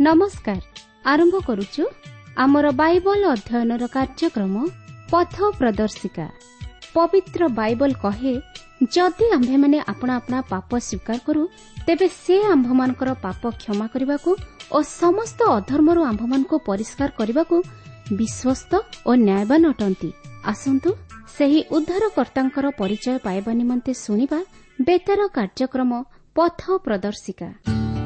नमस्कार। आरंभ करुचु आमर बाइबल अध्ययनर कार्यक्रम पथ प्रदर्शिका। पवित्र बाइबल कहे जदि आम्भे माने अपना अपना पाप स्वीकार करू तेबे से आम्भमानकर पाप क्षमा करबाकू और समस्त अधर्मरू आम्भमानको परिष्कार करबाकू विश्वस्त और न्यायवान अटंती। आसंतु सेही उद्धारकर्तांकर परिचय पाइबा निमंते सुनिबा बेतार कार्यक्रम पथ प्रदर्शिका।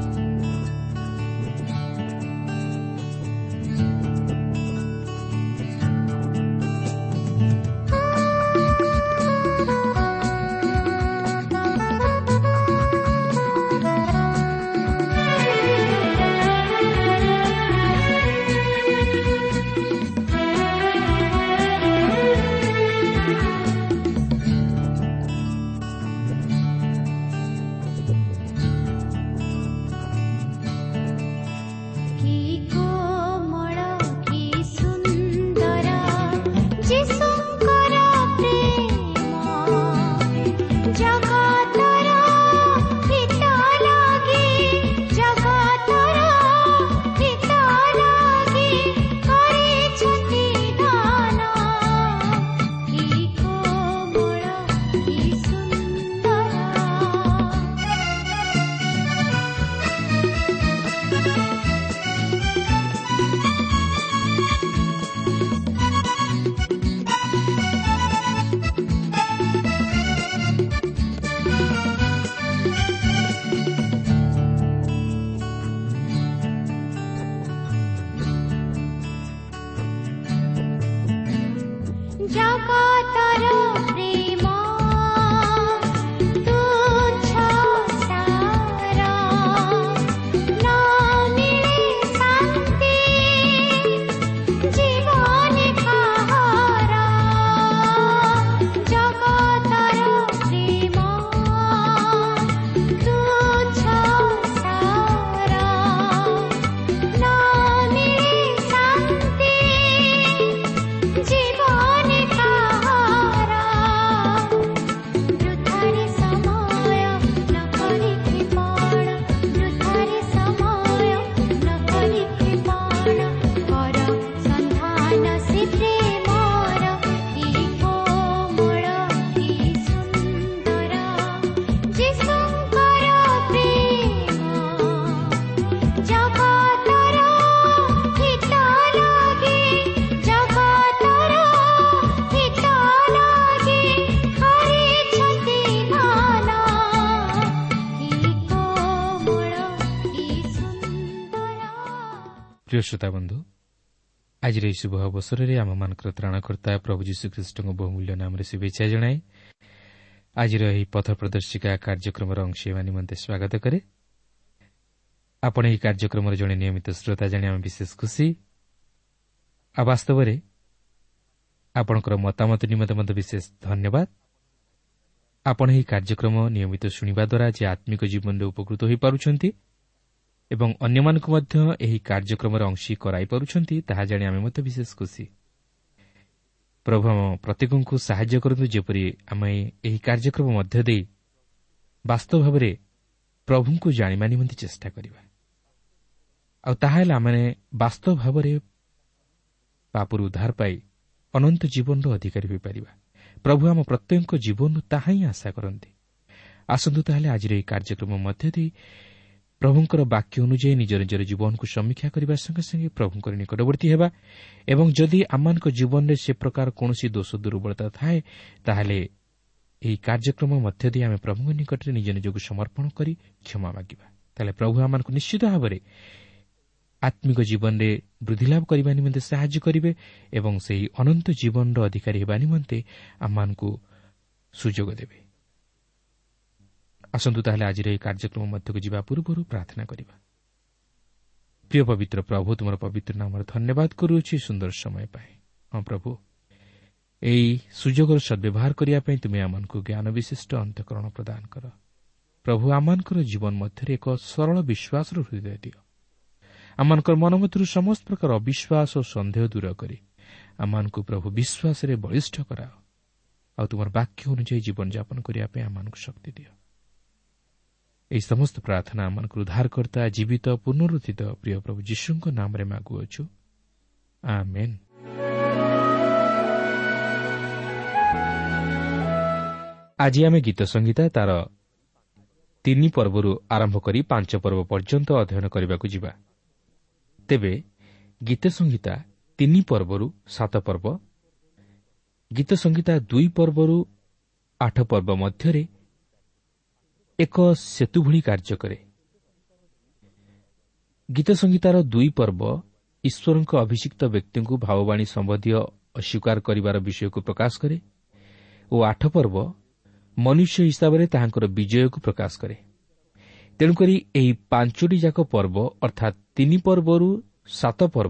प्रिय श्रोता बंधु, आज शुभ अवसर में आम मान त्राणकर्ता प्रभु जीशुख्रीष्ट बहुमूल्य नाम शुभेच्छा जनाए आज पथ प्रदर्शिका कार्यक्रम अंश निमंते स्वागत करे। आपण यह कार्यक्रम जड़े नियमित श्रोता जाने आम विशेष खुशी। वास्तव में आपणकर मतामत निमंते विशेष धन्यवाद। आपण यह कार्यक्रम नियमित शुणा द्वारा जे आत्मिक जीवन में उपकृत हो पारुछंती एवं अन्य मानक मध्य एही कार्यक्रम अंशी कराई पारुछंती ताहा जानि आमे मते विशेष खुशी। प्रभु हम प्रत्येकଙ୍କୁ सहाय्य करतु जेपरि आमे एही कार्यक्रम मध्य दे वास्तव भाबरे प्रभुଙ୍କୁ जानिबा निमंते चेष्टा करिबा आ ताहाले आमे वास्तव भाबरे पापरु उद्धार पाई अनंत जीवन रो अधिकारी होई परिबा। प्रभु हम प्रत्येकଙ୍କ जीवन ताहा ही आशा करंती। आसंतु ताहाले आज रे कार्यक्रम मध्य दे प्रभुंकर वाक्य अनुଯାୟୀ निज निजर जीवन को समीक्षा करने संगे संगे प्रभुंकर निकटवर्ती हेबा एवं जदि आमानक जीवन में से प्रकार कौनसी दोष दुर्बलता थाए ताहले एही कार्यक्रम मध्य दे आमे प्रभुंक निकट निज निजको समर्पण करी क्षमा मागिबा। ताले प्रभु आमानक निश्चित भाबरे आत्मिक जीवन में वृद्धि लाभ करने निमंते सहायता करिवे एवं सेही अनंत जीवन रो अधिकारी हेबा निमंते आमानकु सुजोग देबे। आसंतु ताहले आज कार्यक्रम मध्यक जीवा पूर्व प्रार्थना करिबा। प्रिय पवित्र प्रभु, तुम पवित्र नाम धन्यवाद करुछि सुंदर समय पाए। हाँ प्रभु, एई सुजोगर सद्व्यवहार करिया पई तुमे आमानकु ज्ञान विशिष्ट अंतःकरण प्रदान कर। प्रभु आमानकर जीवन मध्य एक सरल विश्वास हृदय दियो। आमानकर मन मध्यरु समस्त प्रकार अविश्वास और संदेह दूर करी आमानकु प्रभु विश्वास रे बलिष्ठ कराओ आ तुम वाक्य अनुଯାୟୀ जीवन यापन करिया पई आमानकु शक्ति दियो। ଏହି ସମସ୍ତ ପ୍ରାର୍ଥନା ଆମମାନଙ୍କୁ ଉଦ୍ଧାରକର୍ତ୍ତା ଜୀବିତ ପୁନରୁତ୍ଥିତ ପ୍ରିୟ ପ୍ରଭୁ ଯୀଶୁଙ୍କ ନାମରେ ମାଗୁଅଛୁ, ଆମେନ୍। ଆଜି ଆମେ ଗୀତ ସଂହିତା ତାର 3 ପର୍ବରୁ ଆରମ୍ଭ କରି 5 ପର୍ବ ପର୍ଯ୍ୟନ୍ତ ଅଧ୍ୟୟନ କରିବାକୁ ଯିବା। ତେବେ ଗୀତ ସଂହିତା 3 ପର୍ବରୁ 7 ପର୍ବ, ଗୀତ ସଂହିତା 2 ପର୍ବରୁ 8 ପର୍ବ ମଧ୍ୟରେ ଏକ ସେତୁ ଭଳି କାର୍ଯ୍ୟ କରେ। ଗୀତ ସଂହିତାର 2 ପର୍ବ ଈଶ୍ୱରଙ୍କ ଅଭିଷିକ୍ତ ବ୍ୟକ୍ତିଙ୍କୁ ଭାବବାଣୀ ସମ୍ବନ୍ଧୀୟ ଅସ୍ୱୀକାର କରିବାର ବିଷୟକୁ ପ୍ରକାଶ କରେ ଓ 8 ପର୍ବ ମନୁଷ୍ୟ ହିସାବରେ ତାହାଙ୍କର ବିଜୟକୁ ପ୍ରକାଶ କରେ। ତେଣୁକରି ଏହି 5ଟି ଯାକ ପର୍ବ ଅର୍ଥାତ୍ 3 ପର୍ବରୁ 7 ପର୍ବ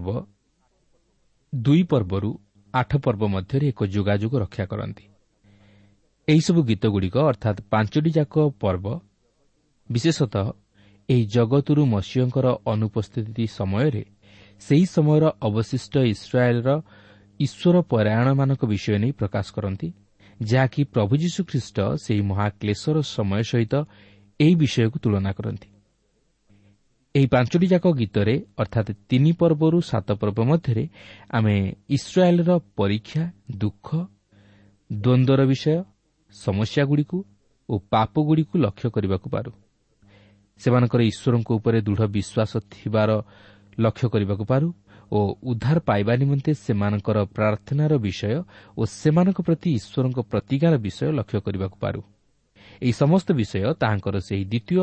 2 ପର୍ବରୁ 8 ପର୍ବ ମଧ୍ୟରେ ଏକ ଯୋଗାଯୋଗ ରକ୍ଷା କରନ୍ତି। ଏହିସବୁ ଗୀତଗୁଡ଼ିକ ଅର୍ଥାତ୍ 5ଟି ଯାକ ପର୍ବ ବିଶେଷତଃ ଏହି ଜଗତରୁ ମସିହଙ୍କର ଅନୁପସ୍ଥିତି ସମୟରେ ସେହି ସମୟର ଅବଶିଷ୍ଟ ଇସ୍ରାଏଲ୍ର ଈଶ୍ୱର ପରାୟଣମାନଙ୍କ ବିଷୟ ନେଇ ପ୍ରକାଶ କରନ୍ତି, ଯାହାକି ପ୍ରଭୁ ଯୀଶୁଖ୍ରୀଷ୍ଟ ସେହି ମହାକ୍ଲେଶର ସମୟ ସହିତ ଏହି ବିଷୟକୁ ତୁଳନା କରନ୍ତି। ଏହି 5ଟି ଯାକ ଗୀତରେ ଅର୍ଥାତ୍ 3 ପର୍ବରୁ 7 ପର୍ବ ମଧ୍ୟରେ ଆମେ ଇସ୍ରାଏଲ୍ର ପରୀକ୍ଷା, ଦୁଃଖ, ଦ୍ୱନ୍ଦ୍ୱର ବିଷୟ, ସମସ୍ୟାଗୁଡ଼ିକୁ ଓ ପାପଗୁଡ଼ିକୁ ଲକ୍ଷ୍ୟ କରିବାକୁ ପାରୁ। ସେମାନଙ୍କର ଈଶ୍ୱରଙ୍କ ଉପରେ ଦୃଢ଼ ବିଶ୍ୱାସ ଥିବାର ଲକ୍ଷ୍ୟ କରିବାକୁ ପାରୁ ଓ ଉଦ୍ଧାର ପାଇବା ନିମନ୍ତେ ସେମାନଙ୍କର ପ୍ରାର୍ଥନାର ବିଷୟ ଓ ସେମାନଙ୍କ ପ୍ରତି ଈଶ୍ୱରଙ୍କ ପ୍ରତିଜ୍ଞାର ବିଷୟ ଲକ୍ଷ୍ୟ କରିବାକୁ ପାରୁ। ଏହି ସମସ୍ତ ବିଷୟ ତାହାଙ୍କର ସେହି ଦ୍ୱିତୀୟ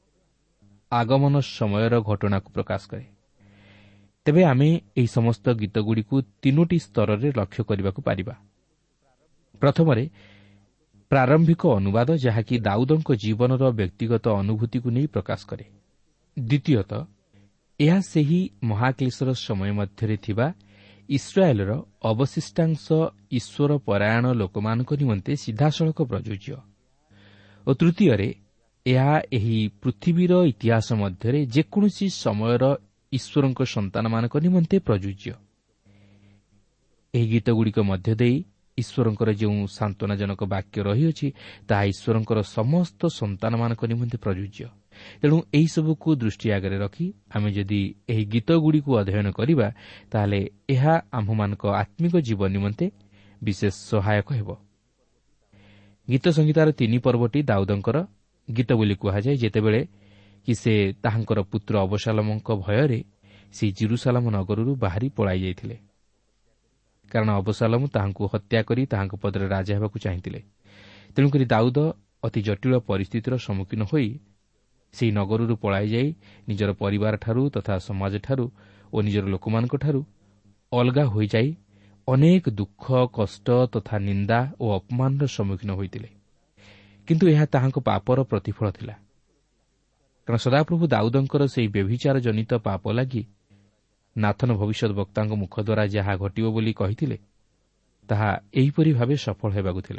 ଆଗମନ ସମୟର ଘଟଣାକୁ ପ୍ରକାଶ କରେ। ତେବେ ଆମେ ଏହି ସମସ୍ତ ଗୀତଗୁଡ଼ିକୁ 3ଟି ସ୍ତରରେ ଲକ୍ଷ୍ୟ କରିବାକୁ ପାରିବା। ପ୍ରଥମରେ ପ୍ରାରମ୍ଭିକ ଅନୁବାଦ, ଯାହାକି ଦାଉଦଙ୍କ ଜୀବନର ବ୍ୟକ୍ତିଗତ ଅନୁଭୂତିକୁ ନେଇ ପ୍ରକାଶ କରେ। ଦ୍ୱିତୀୟତଃ ଏହା ସେହି ମହାକ୍ଲେଶର ସମୟ ମଧ୍ୟରେ ଥିବା ଇସ୍ରାଏଲ୍ର ଅବଶିଷ୍ଟାଂଶ ଈଶ୍ୱର ପରାୟଣ ଲୋକମାନଙ୍କ ନିମନ୍ତେ ସିଧାସଳଖ ପ୍ରଯୁଜ୍ୟ ଓ ତୃତୀୟରେ ଏହା ଏହି ପୃଥିବୀର ଇତିହାସ ମଧ୍ୟରେ ଯେକୌଣସି ସମୟର ଈଶ୍ୱରଙ୍କ ସନ୍ତାନମାନଙ୍କ ନିମନ୍ତେ ପ୍ରଯୁଜ୍ୟ। ଏହି ଗୀତଗୁଡ଼ିକ ମଧ୍ୟ ଦେଇ ଈଶ୍ୱରଙ୍କର ଯେଉଁ ସାନ୍ତ୍ୱନାଜନକ ବାକ୍ୟ ରହିଅଛି, ତାହା ଈଶ୍ୱରଙ୍କର ସମସ୍ତ ସନ୍ତାନମାନଙ୍କ ନିମନ୍ତେ ପ୍ରଯୁଜ୍ୟ। ତେଣୁ ଏହିସବୁକୁ ଦୃଷ୍ଟି ଆଗରେ ରଖି ଆମେ ଯଦି ଏହି ଗୀତଗୁଡ଼ିକୁ ଅଧ୍ୟୟନ କରିବା, ତାହେଲେ ଏହା ଆମ୍ଭମାନଙ୍କ ଆତ୍ମିକ ଜୀବନ ନିମନ୍ତେ ବିଶେଷ ସହାୟକ ହେବ। ଗୀତ ସଂହିତାର 3 ପର୍ବଟି ଦାଉଦଙ୍କର ଗୀତ ବୋଲି କୁହାଯାଏ, ଯେତେବେଳେ କି ସେ ତାହାଙ୍କର ପୁତ୍ର ଅବଶାଲୋମଙ୍କ ଭୟରେ ସେହି ଜେରୁସାଲେମ ନଗରରୁ ବାହାରି ପଳାଇ ଯାଇଥିଲେ। କାରଣ ଅବଶାଲୋମ ତାହାଙ୍କୁ ହତ୍ୟା କରି ତାହାଙ୍କ ପଦରେ ରାଜା ହେବାକୁ ଚାହିଁଥିଲେ। ତେଣୁକରି ଦାଉଦ ଅତି ଜଟିଳ ପରିସ୍ଥିତିର ସମ୍ମୁଖୀନ ହୋଇ ସେହି ନଗରରୁ ପଳାଇ ଯାଇ ନିଜର ପରିବାରଠାରୁ ତଥା ସମାଜଠାରୁ ଓ ନିଜର ଲୋକମାନଙ୍କଠାରୁ ଅଲଗା ହୋଇଯାଇ ଅନେକ ଦୁଃଖ, କଷ୍ଟ ତଥା ନିନ୍ଦା ଓ ଅପମାନର ସମ୍ମୁଖୀନ ହୋଇଥିଲେ। କିନ୍ତୁ ଏହା ତାହାଙ୍କ ପାପର ପ୍ରତିଫଳ ଥିଲା। କାରଣ ସଦାପ୍ରଭୁ ଦାଉଦଙ୍କର ସେହି ବ୍ୟଭିଚାର ଜନିତ ପାପ ଲାଗି ନାଥନ ଭବିଷ୍ୟତ ବକ୍ତାଙ୍କ ମୁଖ ଦ୍ୱାରା ଯାହା ଘଟିବ ବୋଲି କହିଥିଲେ, ତାହା ଏହିପରି ଭାବେ ସଫଳ ହେବାକୁ ଥିଲା।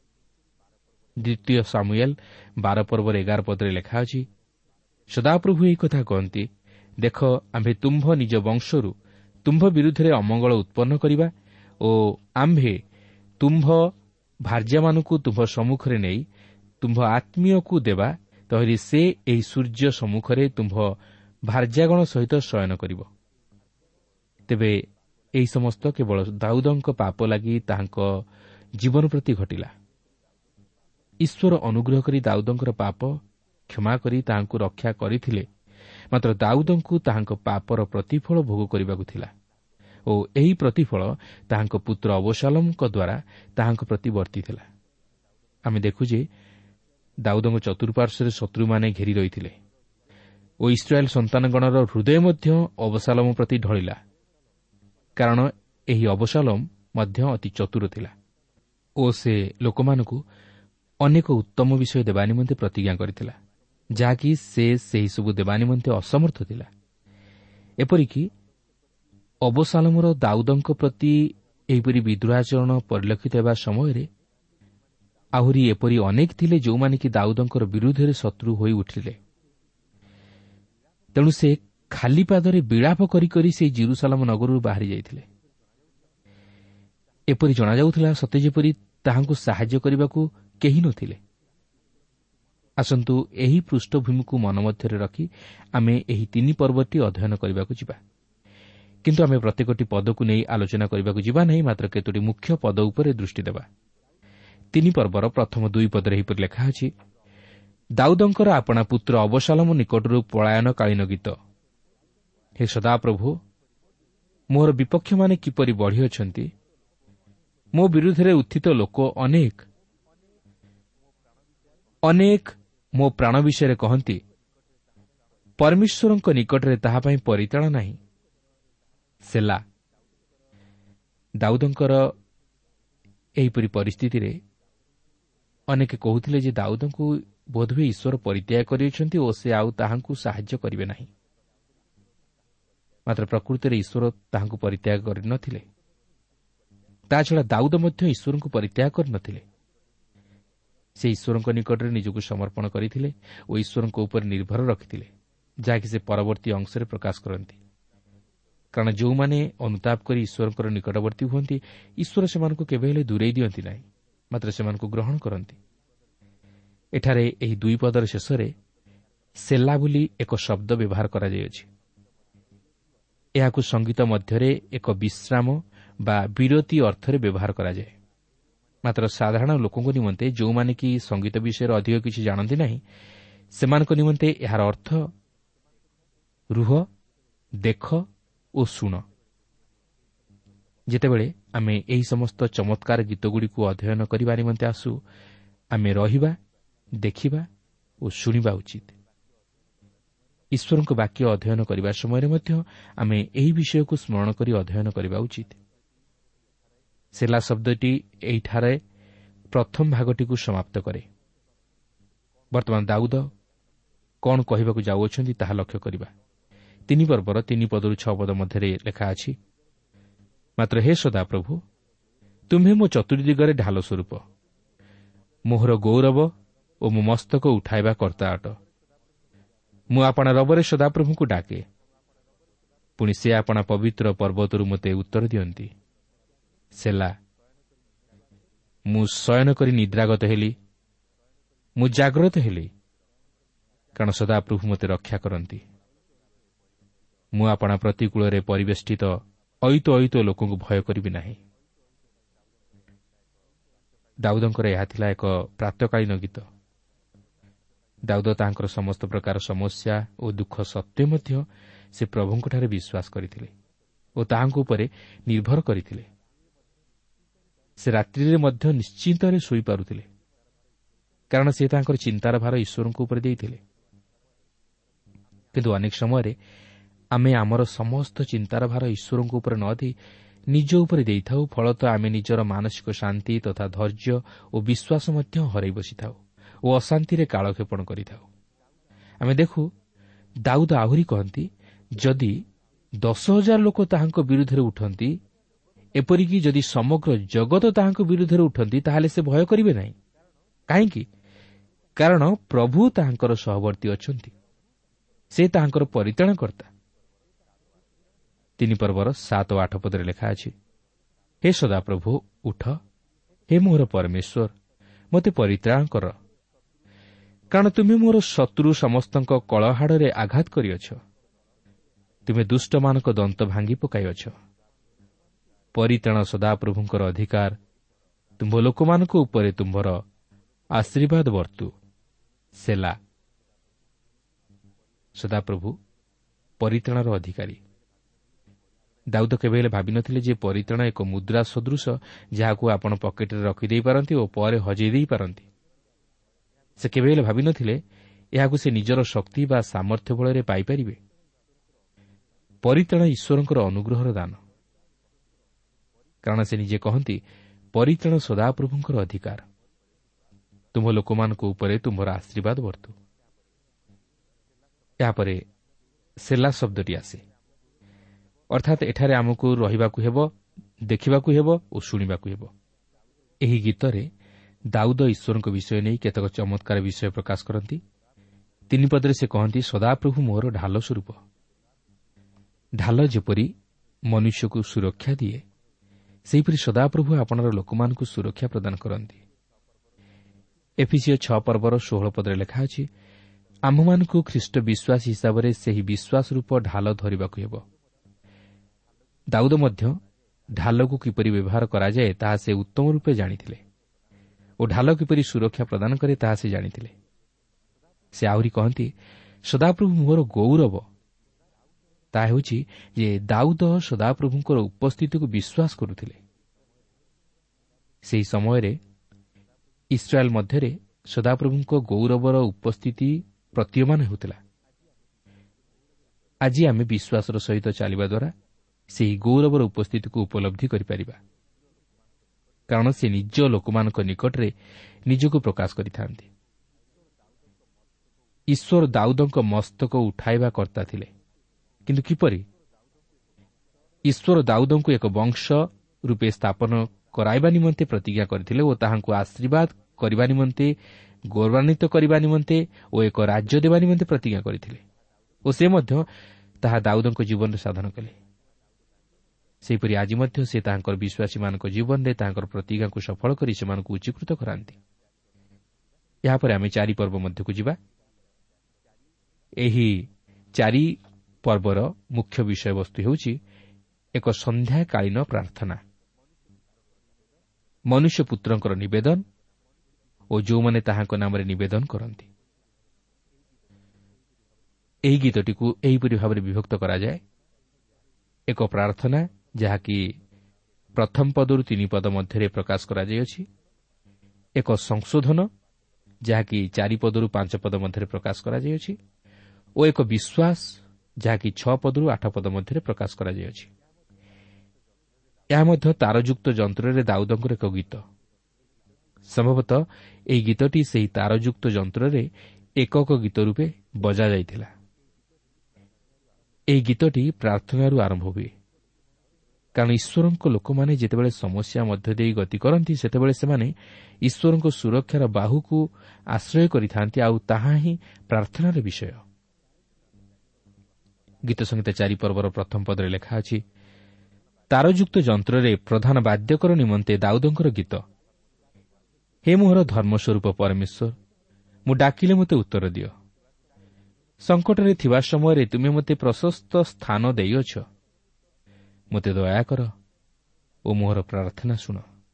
2 ସାମୁଏଲ 12 ପର୍ବର 11 ପଦରେ ଲେଖା ଅଛି, ସଦାପ୍ରଭୁ ଏହି କଥା କହନ୍ତି, ଦେଖ, ଆମ୍ଭେ ତୁମ୍ଭ ନିଜ ବଂଶରୁ ତୁମ୍ଭ ବିରୁଦ୍ଧରେ ଅମଙ୍ଗଳ ଉତ୍ପନ୍ନ କରିବା ଓ ଆମ୍ଭେ ତୁମ୍ଭ ଭାର୍ଯ୍ୟାମାନଙ୍କୁ ତୁମ୍ଭ ସମ୍ମୁଖରେ ନେଇ ତୁମ୍ଭ ଆତ୍ମୀୟକୁ ଦେବା, ତହିଁରେ ସେ ଏହି ସୂର୍ଯ୍ୟ ସମ୍ମୁଖରେ ତୁମ୍ଭ ଭାର୍ଯ୍ୟାଗଣ ସହିତ ଶୟନ କରିବ। ତେବେ ଏହି ସମସ୍ତ କେବଳ ଦାଉଦଙ୍କ ପାପ ଲାଗି ତାହାଙ୍କ ଜୀବନ ପ୍ରତି ଘଟିଲା। ଈଶ୍ୱର ଅନୁଗ୍ରହ କରି ଦାଉଦଙ୍କର ପାପ କ୍ଷମା କରି ତାହାଙ୍କୁ ରକ୍ଷା କରିଥିଲେ, ମାତ୍ର ଦାଉଦଙ୍କୁ ତାହାଙ୍କ ପାପର ପ୍ରତିଫଳ ଭୋଗ କରିବାକୁ ଥିଲା ଓ ଏହି ପ୍ରତିଫଳ ତାହାଙ୍କ ପୁତ୍ର ଅବଶାଲୋମଙ୍କ ଦ୍ୱାରା ତାହାଙ୍କ ପ୍ରତି ବର୍ତ୍ତିଥିଲା। ଆମେ ଦେଖୁ ଯେ ଦାଉଦଙ୍କ ଚତୁଃପାର୍ଶ୍ୱରେ ଶତ୍ରୁମାନେ ଘେରି ରହିଥିଲେ ଓ ଇସ୍ରାଏଲ୍ ସନ୍ତାନଗଣର ହୃଦୟ ମଧ୍ୟ ଅବଶାଲୋମ ପ୍ରତି ଢଳିଲା, କାରଣ ଏହି ଅବଶାଲୋମ ମଧ୍ୟ ଅତି ଚତୁର ଥିଲା ଓ ସେ ଲୋକମାନଙ୍କୁ ଅନେକ ଉତ୍ତମ ବିଷୟ ଦେବା ନିମନ୍ତେ ପ୍ରତିଜ୍ଞା କରିଥିଲା, ଯାହାକି ସେ ସେହିସବୁ ଦେବା ନିମନ୍ତେ ଅସମର୍ଥ ଥିଲା। ଏପରିକି ଅବଶାଲୋମର ଦାଉଦଙ୍କ ପ୍ରତି ଏହିପରି ବିଦ୍ରୋହାଚରଣ ପରିଲକ୍ଷିତ ହେବା ସମୟରେ ଆହୁରି ଏପରି ଅନେକ ଥିଲେ ଯେଉଁମାନେ କି ଦାଉଦଙ୍କର ବିରୁଦ୍ଧରେ ଶତ୍ରୁ ହୋଇ ଉଠିଲେ। ତେଣୁ ସେ ଖାଲି ପାଦରେ ବିଳାପ କରି କରି ସେହି ଜେରୁସାଲେମ ନଗରରୁ ବାହାରି ଯାଇଥିଲେ। ଏପରି ଜଣାଯାଉଥିଲା ସତେ ଯେପରି ତାହାଙ୍କୁ ସାହାଯ୍ୟ କରିବାକୁ କେହି ନଥିଲେ। ଆସନ୍ତୁ ଏହି ପୃଷ୍ଠଭୂମିକୁ ମନ ମଧ୍ୟରେ ରଖି ଆମେ ଏହି 3 ପର୍ବଟି ଅଧ୍ୟୟନ କରିବାକୁ ଯିବା। କିନ୍ତୁ ଆମେ ପ୍ରତ୍ୟେକଟି ପଦକୁ ନେଇ ଆଲୋଚନା କରିବାକୁ ଯିବା ନାହିଁ, ମାତ୍ର କେତୋଟି ମୁଖ୍ୟ ପଦ ଉପରେ ଦୃଷ୍ଟି ଦେବା। 3 ପର୍ବର ପ୍ରଥମ 2 ପଦରେ ଏହିପରି ଲେଖା ଅଛି, ଦାଉଦଙ୍କର ଆପଣା ପୁତ୍ର ଅବଶାଲୋମ ନିକଟରୁ ପଳାୟନକାଳୀନ ଗୀତ। ହେ ସଦାପ୍ରଭୁ, ମୋର ବିପକ୍ଷମାନେ କିପରି ବଢ଼ିଅଛନ୍ତି, ମୋ ବିରୁଦ୍ଧରେ ଉତ୍ଥିତ ଲୋକ ଅନେକ ଅନେକ ମୋ ପ୍ରାଣ ବିଷୟରେ କହନ୍ତି, ପରମେଶ୍ୱରଙ୍କ ନିକଟରେ ତାହା ପାଇଁ ପରିତାଣ ନାହିଁ। ସେଲା। ଦାଉଦଙ୍କର ଏହିପରି ପରିସ୍ଥିତିରେ ଅନେକ କହୁଥିଲେ ଯେ ଦାଉଦଙ୍କୁ ବୋଧହୁଏ ଈଶ୍ୱର ପରିତ୍ୟାଗ କରିଅଛନ୍ତି ଓ ସେ ଆଉ ତାହାଙ୍କୁ ସାହାଯ୍ୟ କରିବେ ନାହିଁ। ମାତ୍ର ପ୍ରକୃତରେ ଈଶ୍ୱର ତାହାଙ୍କୁ ପରିତ୍ୟାଗ କରିନଥିଲେ। ତାଛଡ଼ା ଦାଉଦ ମଧ୍ୟ ଈଶ୍ୱରଙ୍କୁ ପରିତ୍ୟାଗ କରିନଥିଲେ। ସେ ଈଶ୍ୱରଙ୍କ ନିକଟରେ ନିଜକୁ ସମର୍ପଣ କରିଥିଲେ ଓ ଈଶ୍ୱରଙ୍କ ଉପରେ ନିର୍ଭର ରଖିଥିଲେ, ଯାହାକି ସେ ପରବର୍ତ୍ତୀ ଅଂଶରେ ପ୍ରକାଶ କରନ୍ତି। କାରଣ ଯେଉଁମାନେ ଅନୁତାପ କରି ଈଶ୍ୱରଙ୍କର ନିକଟବର୍ତ୍ତୀ ହୁଅନ୍ତି, ଈଶ୍ୱର ସେମାନଙ୍କୁ କେବେ ହେଲେ ଦୂରେଇ ଦିଅନ୍ତି ନାହିଁ, ମାତ୍ର ସେମାନଙ୍କୁ ଗ୍ରହଣ କରନ୍ତି। ଏଠାରେ ଏହି 2 ପଦର ଶେଷରେ ସେଲା ବୋଲି ଏକ ଶବ୍ଦ ବ୍ୟବହାର କରାଯାଇଅଛି। ଏହାକୁ ସଙ୍ଗୀତ ମଧ୍ୟରେ ଏକ ବିଶ୍ରାମ ବା ବିରତି ଅର୍ଥରେ ବ୍ୟବହାର କରାଯାଏ। ମାତ୍ର ସାଧାରଣ ଲୋକଙ୍କ ନିମନ୍ତେ, ଯେଉଁମାନେ କି ସଙ୍ଗୀତ ବିଷୟରେ ଅଧିକ କିଛି ଜାଣନ୍ତି ନାହିଁ, ସେମାନଙ୍କ ନିମନ୍ତେ ଏହାର ଅର୍ଥ ରୁହ, ଦେଖ ଓ ଶୁଣ। ଯେତେବେଳେ ଆମେ ଏହି ସମସ୍ତ ଚମତ୍କାର ଗୀତଗୁଡ଼ିକୁ ଅଧ୍ୟୟନ କରିବା ନିମନ୍ତେ ଆସୁ, ଆମେ ରହିବା, ଦେଖିବା ଓ ଶୁଣିବା ଉଚିତ। ଈଶ୍ୱରଙ୍କ ବାକ୍ୟ ଅଧ୍ୟୟନ କରିବା ସମୟରେ ମଧ୍ୟ ଆମେ ଏହି ବିଷୟକୁ ସ୍ମରଣ କରି ଅଧ୍ୟୟନ କରିବା ଉଚିତ। ସେଲା ଶବ୍ଦଟି ଏହିଠାରେ ପ୍ରଥମ ଭାଗଟିକୁ ସମାପ୍ତ କରେ। ବର୍ତ୍ତମାନ ଦାଉଦ କ'ଣ କହିବାକୁ ଯାଉଅଛନ୍ତି ତାହା ଲକ୍ଷ୍ୟ କରିବା। 3 ପର୍ବର 3 ପଦରୁ 6 ପଦ ମଧ୍ୟରେ ଲେଖା ଅଛି, ମାତ୍ର ହେ ସଦାପ୍ରଭୁ, ତୁମ୍ଭେ ମୋ ଚତୁର୍ଦିଗରେ ଢାଲ ସ୍ୱରୂପ, ମୋହର ଗୌରବ ଓ ମୋ ମସ୍ତକ ଉଠାଇବା କର୍ତ୍ତା ଅଟ। ମୁଁ ଆପଣା ରବରେ ସଦାପ୍ରଭୁଙ୍କୁ ଡାକେ, ପୁଣି ସେ ଆପଣା ପବିତ୍ର ପର୍ବତରୁ ମୋତେ ଉତ୍ତର ଦିଅନ୍ତି। ସେଲା। ମୁଁ ଶୟନ କରି ନିଦ୍ରାଗତ ହେଲି, ମୁଁ ଜାଗ୍ରତ ହେଲି, କାରଣ ସଦାପ୍ରଭୁ ମୋତେ ରକ୍ଷା କରନ୍ତି। ମୁଁ ଆପଣା ପ୍ରତିକୂଳରେ ପରିବେଷ୍ଟିତ ଅୟୁତ ଲୋକଙ୍କୁ ଭୟ କରିବି ନାହିଁ। ଦାଉଦଙ୍କର ଏହା ଥିଲା ଏକ ପ୍ରାତଃକାଳୀନ ଗୀତ। ଦାଉଦ ତାଙ୍କର ସମସ୍ତ ପ୍ରକାର ସମସ୍ୟା ଓ ଦୁଃଖ ସତ୍ତ୍ୱେ ମଧ୍ୟ ସେ ପ୍ରଭୁଙ୍କଠାରେ ବିଶ୍ୱାସ କରିଥିଲେ ଓ ତାହାଙ୍କ ଉପରେ ନିର୍ଭର କରିଥିଲେ। ସେ ରାତ୍ରିରେ ମଧ୍ୟ ନିଶ୍ଚିନ୍ତରେ ଶୋଇପାରୁଥିଲେ, କାରଣ ସେ ତାଙ୍କର ଚିନ୍ତାର ଭାର ଈଶ୍ୱରଙ୍କ ଉପରେ ଦେଇଥିଲେ। କିନ୍ତୁ ଅନେକ ସମୟରେ ଆମେ ଆମର ସମସ୍ତ ଚିନ୍ତାର ଭାର ଈଶ୍ୱରଙ୍କ ଉପରେ ନ ଦେଇ ନିଜ ଉପରେ ଦେଇଥାଉ। ଫଳତଃ ଆମେ ନିଜର ମାନସିକ ଶାନ୍ତି ତଥା ଧୈର୍ଯ୍ୟ ଓ ବିଶ୍ୱାସ ମଧ୍ୟ ହରାଇ ବସିଥାଉ ଓ ଅଶାନ୍ତିରେ କାଳକ୍ଷେପଣ କରିଥାଉ। ଆମେ ଦେଖୁ, ଦାଉଦ ଆହୁରି କହନ୍ତି, ଯଦି 10,000 ଲୋକ ତାହାଙ୍କ ବିରୁଦ୍ଧରେ ଉଠନ୍ତି, ଏପରିକି ଯଦି ସମଗ୍ର ଜଗତ ତାହାଙ୍କ ବିରୁଦ୍ଧରେ ଉଠନ୍ତି, ତାହେଲେ ସେ ଭୟ କରିବେ ନାହିଁ। କାହିଁକି? କାରଣ ପ୍ରଭୁ ତାହାଙ୍କର ସହବର୍ତ୍ତୀ ଅଛନ୍ତି, ସେ ତାହାଙ୍କର ପରିତ୍ରାଣକର୍ତ୍ତା। 3 ପର୍ବର 7 ଓ 8 ପଦରେ ଲେଖା ଅଛି, ହେ ସଦାପ୍ରଭୁ ଉଠ, ହେ ମୋର ପରମେଶ୍ୱର ମୋତେ ପରିତ୍ରାଣ କର, କାରଣ ତୁମେ ମୋର ଶତ୍ରୁ ସମସ୍ତଙ୍କ କଳହାଡ଼ରେ ଆଘାତ କରିଅଛ। ତୁମେ ଦୁଷ୍ଟମାନଙ୍କ ଦନ୍ତ ଭାଙ୍ଗି ପକାଇଅଛ। ପରିତ୍ରାଣ ସଦାପ୍ରଭୁଙ୍କର ଅଧିକାର, ତୁମ୍ଭ ଲୋକମାନଙ୍କ ଉପରେ ତୁମ୍ଭର ଆଶୀର୍ବାଦ ବର୍ତ୍ତୁ। ସେଲା। ସଦାପ୍ରଭୁ ପରିତ୍ରାଣର ଅଧିକାରୀ। ଦାଉଦ କେବେ ହେଲେ ଭାବିନଥିଲେ ଯେ ପରିତ୍ରାଣ ଏକ ମୁଦ୍ରା ସଦୃଶ, ଯାହାକୁ ଆପଣ ପକେଟରେ ରଖିଦେଇପାରନ୍ତି ଓ ପରେ ହଜେଇ ଦେଇପାରନ୍ତି। ସେ କେବେ ହେଲେ ଭାବିନଥିଲେ ଏହାକୁ ସେ ନିଜର ଶକ୍ତି ବା ସାମର୍ଥ୍ୟ ବଳରେ ପାଇପାରିବେ। ପରିତ୍ରାଣ ଈଶ୍ୱରଙ୍କର ଅନୁଗ୍ରହର ଦାନ, କାରଣ ସେ ନିଜେ କହନ୍ତି, ପରିତ୍ରାଣ ସଦାପ୍ରଭୁଙ୍କର ଅଧିକାର, ତୁମ୍ଭ ଲୋକମାନଙ୍କ ଉପରେ ତୁମ୍ଭର ଆଶୀର୍ବାଦ ବର୍ତ୍ତୁ। ଏହାପରେ ସେଲା ଶବ୍ଦଟି ଆସେ, ଅର୍ଥାତ୍ ଏଠାରେ ଆମକୁ ରହିବାକୁ ହେବ, ଦେଖିବାକୁ ହେବ ଓ ଶୁଣିବାକୁ ହେବ। ଏହି ଗୀତରେ ଦାଉଦ ଈଶ୍ୱରଙ୍କ ବିଷୟ ନେଇ କେତେକ ଚମତ୍କାର ବିଷୟ ପ୍ରକାଶ କରନ୍ତି। 3 ପଦରେ ସେ କହନ୍ତି, ସଦାପ୍ରଭୁ ମୋହର ଢାଲ ସ୍ୱରୂପ। ଢାଲ ଯେପରି ମନୁଷ୍ୟକୁ ସୁରକ୍ଷା ଦିଏ, ସେହିପରି ସଦାପ୍ରଭୁ ଆପଣର ଲୋକମାନଙ୍କୁ ସୁରକ୍ଷା ପ୍ରଦାନ କରନ୍ତି। ଏଫିସିଓ 6 ପର୍ବର 16 ପଦରେ ଲେଖା ଅଛି, ଆମ୍ଭମାନଙ୍କୁ ଖ୍ରୀଷ୍ଟ ବିଶ୍ୱାସୀ ହିସାବରେ ସେହି ବିଶ୍ୱାସ ରୂପ ଢାଲ ଧରିବାକୁ ହେବ। ଦାଉଦ ମଧ୍ୟ ଢାଲକୁ କିପରି ବ୍ୟବହାର କରାଯାଏ ତାହା ସେ ଉତ୍ତମ ରୂପେ ଜାଣିଥିଲେ ଓ ଢାଲ କିପରି ସୁରକ୍ଷା ପ୍ରଦାନ କରେ ତାହା ସେ ଜାଣିଥିଲେ। ସେ ଆହୁରି କହନ୍ତି, ସଦାପ୍ରଭୁ ମୋର ଗୌରବ। ତାହା ହେଉଛି ଯେ ଦାଉଦ ସଦାପ୍ରଭୁଙ୍କର ଉପସ୍ଥିତିକୁ ବିଶ୍ୱାସ କରୁଥିଲେ। ସେହି ସମୟରେ ଇସ୍ରାଏଲ୍ ମଧ୍ୟରେ ସଦାପ୍ରଭୁଙ୍କ ଗୌରବର ଉପସ୍ଥିତି ପ୍ରତୀୟମାନ ହେଉଥିଲା। ଆଜି ଆମେ ବିଶ୍ୱାସର ସହିତ ଚାଲିବା ଦ୍ୱାରା ସେହି ଗୌରବର ଉପସ୍ଥିତିକୁ ଉପଲବ୍ଧି କରିପାରିବା, କାରଣ ସେ ନିଜ ଲୋକମାନଙ୍କ ନିକଟରେ ନିଜକୁ ପ୍ରକାଶ କରିଥାନ୍ତି। ଈଶ୍ୱର ଦାଉଦଙ୍କ ମସ୍ତକ ଉଠାଇବା କର୍ତ୍ତା ଥିଲେ, କିନ୍ତୁ କିପରି? ଈଶ୍ୱର ଦାଉଦଙ୍କୁ ଏକ ବଂଶ ରୂପେ ସ୍ଥାପନ କରାଇବା ନିମନ୍ତେ ପ୍ରତିଜ୍ଞା କରିଥିଲେ ଓ ତାହାଙ୍କୁ ଆଶୀର୍ବାଦ କରିବା ନିମନ୍ତେ, ଗୌରବାନ୍ୱିତ କରିବା ନିମନ୍ତେ ଓ ଏକ ରାଜ୍ୟ ଦେବା ନିମନ୍ତେ ପ୍ରତିଜ୍ଞା କରିଥିଲେ ଓ ସେ ମଧ୍ୟ ତାହା ଦାଉଦଙ୍କ ଜୀବନରେ ସାଧନ କଲେ। ସେହିପରି ଆଜି ମଧ୍ୟ ସେ ତାହାଙ୍କର ବିଶ୍ୱାସୀମାନଙ୍କ ଜୀବନରେ ତାହାଙ୍କର ପ୍ରତିଜ୍ଞାକୁ ସଫଳ କରି ସେମାନଙ୍କୁ ଉଚ୍ଚୀକୃତ କରାନ୍ତି। ଏହାପରେ ଆମେ 4 ପର୍ବ ମଧ୍ୟକୁ ଯିବା। ଏହି 4 ପର୍ବର ମୁଖ୍ୟ ବିଷୟବସ୍ତୁ ହେଉଛି ଏକ ସନ୍ଧ୍ୟାକାଳୀନ ପ୍ରାର୍ଥନା, ମନୁଷ୍ୟ ପୁତ୍ରଙ୍କର ନିବେଦନ ଓ ଯେଉଁମାନେ ତାହାଙ୍କ ନାମରେ ନିବେଦନ କରନ୍ତି। ଏହି ଗୀତଟିକୁ ଏହିପରି ଭାବରେ ବିଭକ୍ତ କରାଯାଏ, ଏକ ପ୍ରାର୍ଥନା ଯାହାକି ପ୍ରଥମ ପଦରୁ 3 ପଦ ମଧ୍ୟରେ ପ୍ରକାଶ କରାଯାଇଅଛି, ଏକ ସଂଶୋଧନ ଯାହାକି 4 ପଦରୁ 5 ପଦ ମଧ୍ୟରେ ପ୍ରକାଶ କରାଯାଇଅଛି ଓ ଏକ ବିଶ୍ୱାସ ଯାହାକି 6 ପଦରୁ 8 ପଦ ମଧ୍ୟରେ ପ୍ରକାଶ କରାଯାଇଅଛି। ଏହା ମଧ୍ୟ ତାରଯୁକ୍ତ ଯନ୍ତ୍ରରେ ଦାଉଦଙ୍କର ଏକ ଗୀତ। ସମ୍ଭବତଃ ଏହି ଗୀତଟି ସେହି ତାରଯୁକ୍ତ ଯନ୍ତ୍ରରେ ଏକକ ଗୀତ ରୂପେ ବଜାଯାଇଥିଲା। ଏହି ଗୀତଟି ପ୍ରାର୍ଥନାରୁ ଆରମ୍ଭ ହୁଏ, କାରଣ ଈଶ୍ୱରଙ୍କ ଲୋକମାନେ ଯେତେବେଳେ ସମସ୍ୟା ମଧ୍ୟ ଦେଇ ଗତି କରନ୍ତି ସେତେବେଳେ ସେମାନେ ଈଶ୍ୱରଙ୍କ ସୁରକ୍ଷାର ବାହୁକୁ ଆଶ୍ରୟ କରିଥାନ୍ତି, ଆଉ ତାହା ହିଁ ପ୍ରାର୍ଥନାର ବିଷୟ। ଗୀତ ସଂହିତା 4 ପର୍ବର ପ୍ରଥମ ପଦରେ ଲେଖା ଅଛି, ତାରଯୁକ୍ତ ଯନ୍ତ୍ରରେ ପ୍ରଧାନ ବାଦ୍ୟକର ନିମନ୍ତେ ଦାଉଦଙ୍କର ଗୀତ। ହେ ମୋହର ଧର୍ମସ୍ୱରୂପ ପରମେଶ୍ୱର, ମୁଁ ଡାକିଲେ ମୋତେ ଉତ୍ତର ଦିଅ। ସଙ୍କଟରେ ଥିବା ସମୟରେ ତୁମେ ମୋତେ ପ୍ରଶସ୍ତ ସ୍ଥାନ ଦେଇଅଛ। ମୋତେ ଦୟା କର ଓ ମୋହର ପ୍ରାର୍ଥନା ଶୁଣ।